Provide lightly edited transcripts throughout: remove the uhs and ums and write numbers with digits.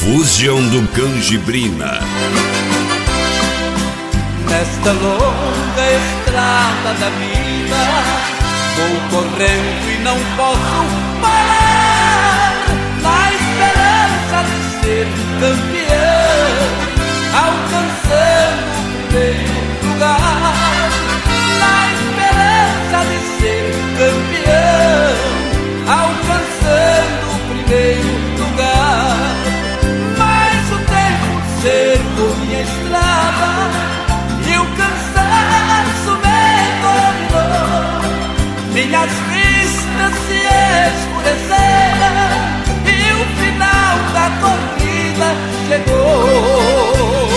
Fusion do Canjibrina. Nesta longa estrada da vida, vou correndo e não posso parar, na esperança de ser campeão, alcançando o primeiro lugar. Na esperança de ser campeão, alcançando o primeiro lugar. Mas o tempo cercou minha estrada e o cansaço me dominou. Minhas vistas se escureceram e o final da corrida chegou.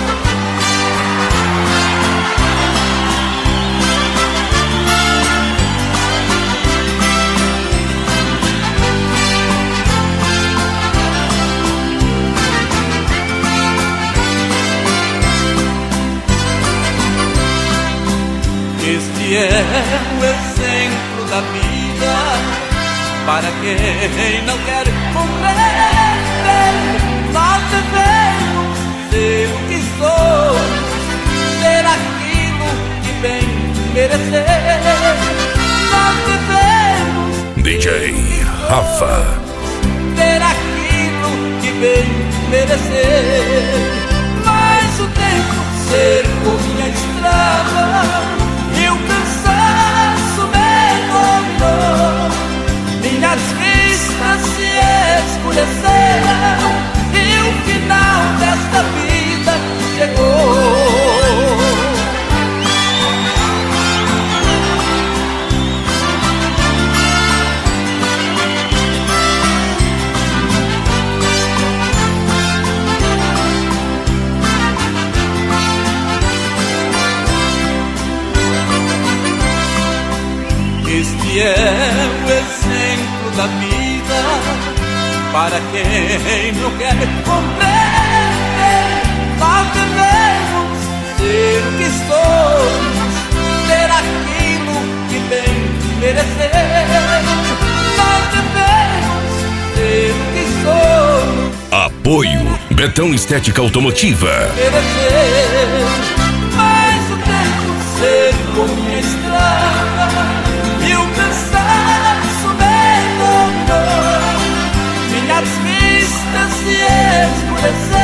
Este é o exemplo da vida para quem não quer compreender. Nós devemos ser o que somos, ser aquilo que bem merecer. Nós devemos DJ Rafa ter aquilo que bem merecer. Mas o tempo cercou minha estrada e o cansaço me dominou. Minhas vistas se escureceram e o final desta vida chegou. Este é o exemplo da vida para quem não quer compreender. Nós devemos ser o que somos, ter aquilo que bem merecer. Nós devemos ser o que somos. Apoio Betão Estética Automotiva. Merecer. Mas o tempo cercou minha estrada e o cansaço me dominou. Minhas vistas se escureceram